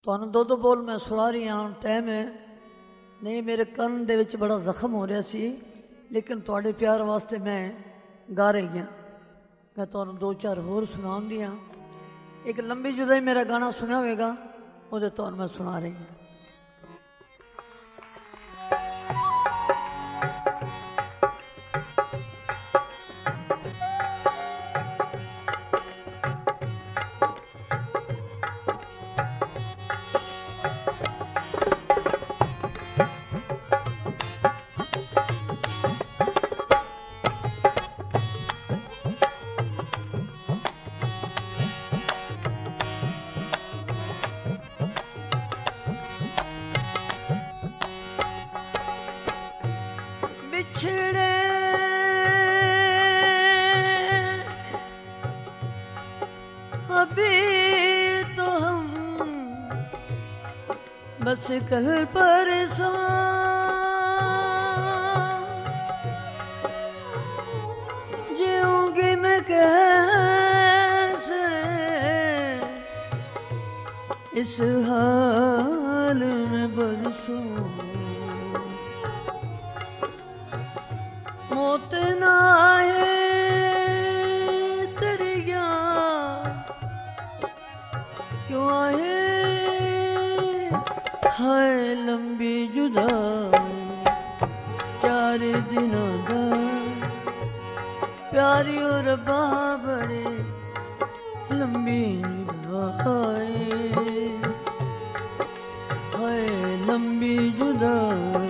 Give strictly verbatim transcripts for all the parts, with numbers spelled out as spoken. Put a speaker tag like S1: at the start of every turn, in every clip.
S1: ਤੁਹਾਨੂੰ ਦੋ ਦੋ ਬੋਲ ਮੈਂ ਸੁਣਾ ਰਹੀ ਹਾਂ। ਟਾਈਮ ਹੈ ਨਹੀਂ, ਮੇਰੇ ਕੰਨ ਦੇ ਵਿੱਚ ਬੜਾ ਜ਼ਖਮ ਹੋ ਰਿਹਾ ਸੀ, ਲੇਕਿਨ ਤੁਹਾਡੇ ਪਿਆਰ ਵਾਸਤੇ ਮੈਂ ਗਾ ਰਹੀ ਹਾਂ। ਮੈਂ ਤੁਹਾਨੂੰ ਦੋ ਚਾਰ ਹੋਰ ਸੁਣਾਉਂਦੀ ਹਾਂ। ਇੱਕ ਲੰਬੀ ਜੁਦਾਈ ਮੇਰਾ ਗਾਣਾ ਸੁਣਿਆ ਹੋਵੇਗਾ, ਉਹਦੇ ਤੁਹਾਨੂੰ ਮੈਂ ਸੁਣਾ ਰਹੀ ਹਾਂ। बिछड़े अभी तो हम बस कल परसों जीऊंगी मैं कैसे इस हाल में बरसों। मौत ना आए तेरी याद क्यों आए, हाय लंबी जुदाई चार दिनों दा प्यारी और बाबड़े लंबी जुदाई, हाय लंबी जुदाई।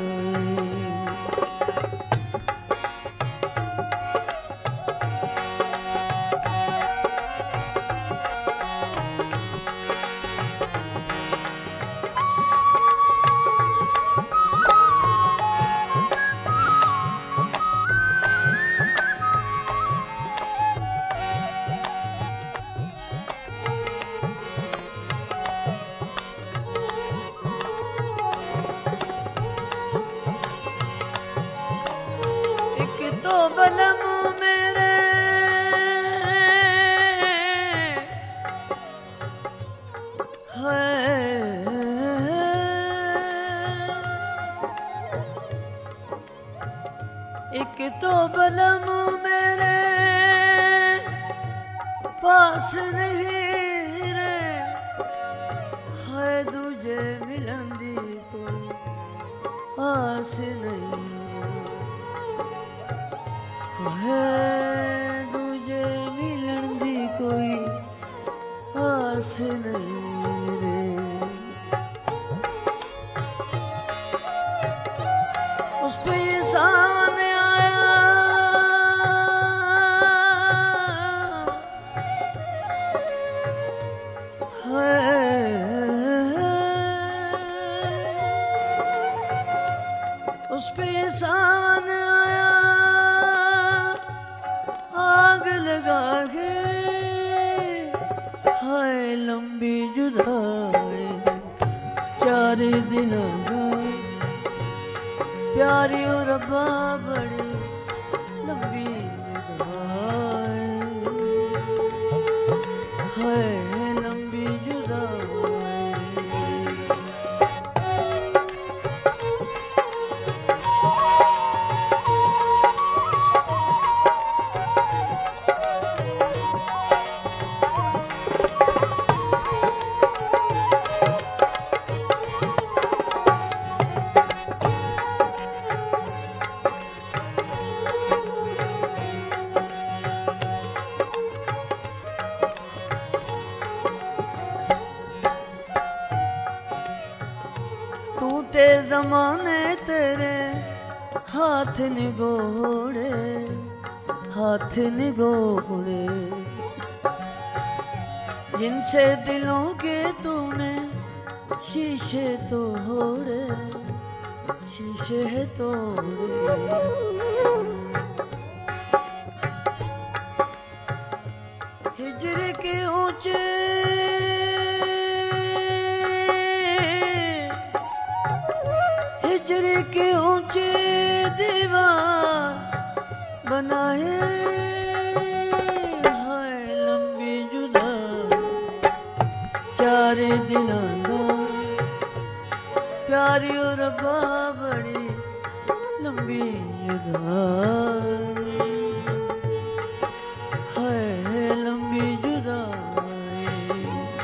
S1: तो बलम मेरे है, एक तो बलम मेरे पास नहीं रे, है दूजे मिलन दी कोई आस नहीं, है तुझे मिलन दी कोई आस नहीं रे। उस पे ये सामने आया है, उस पे ये सामने आया आग लगा के, हाय लंबी जुदाई चार दिनों दा प्यारी और बाबड़ी लंबी जुदाई, हाय लंबी जुदाई। टूटे जमाने तेरे हाथ निगोड़े, हाथ निगोड़े जिनसे दिलों के तूने शीशे तोड़े, शीशे तोड़े। हिजर के ऊंचे हिजर के ऊंचे दीवार बनाए, हाय लंबी जुदाई चार दिनों दा प्यारी ओ रब्बा बड़ी लंबी जुदाई, है लंबी जुदाई।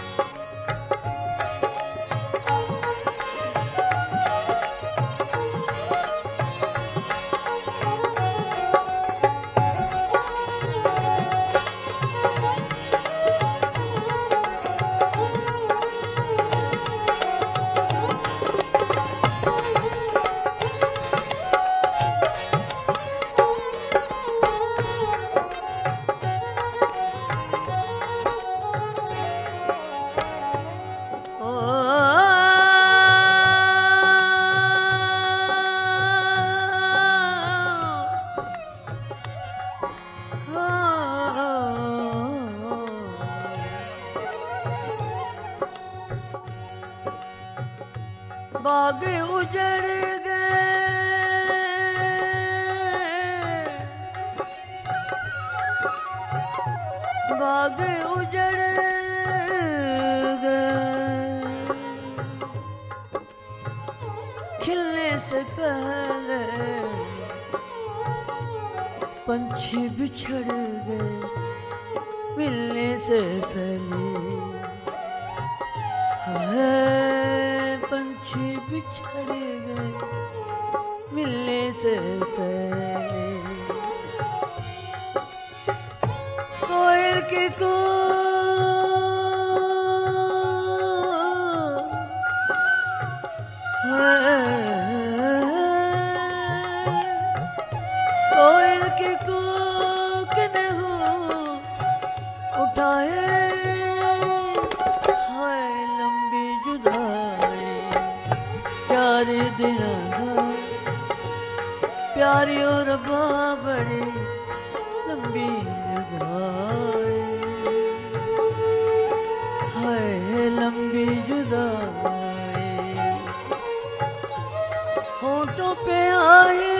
S1: बाग उजड़ गए, बाग उजड़ गए, खिलने से पहले पंछी बिछड़ गए, मिलने से पहले है पंछी बिछड़ गए, मिलने से पहले। कोयल के को कोयल के कोक ने हो उठाए, हाय लंबी जुदाई चार दिन प्यारी और रब्बा बड़ी लंबी जुदाई, हाय लंबी जुदाई। होठों पे आए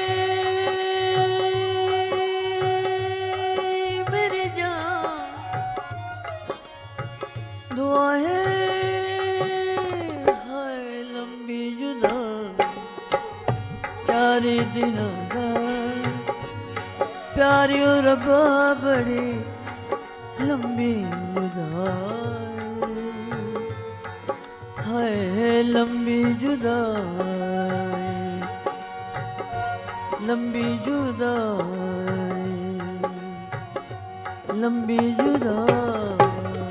S1: मेरी जान दुआएं, चार दिन प्यारी ओ रब्बा बड़ी लंबी जुदाई, हाय लंबी जुदाई, लंबी जुदाई, लंबी जुदाई।